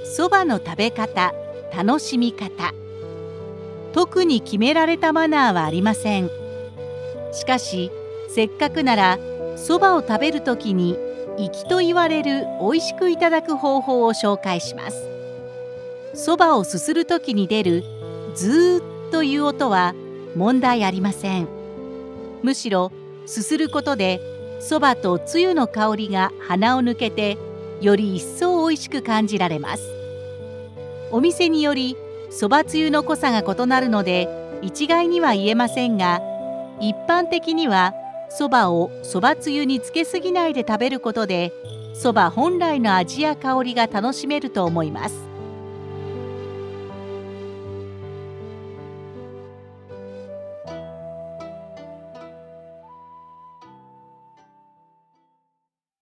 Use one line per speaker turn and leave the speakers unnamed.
そばの食べ方、楽しみ方。特に決められたマナーはありません。しかし、せっかくならそばを食べるときに粋と言われる美味しくいただく方法を紹介します。そばをすするときに出るズーという音は問題ありません。むしろすすることでそばとつゆの香りが鼻を抜けてより一層美味しく感じられます。お店によりそばつゆの濃さが異なるので一概には言えませんが、一般的にはそばをそばつゆにつけすぎないで食べることでそば本来の味や香りが楽しめると思います。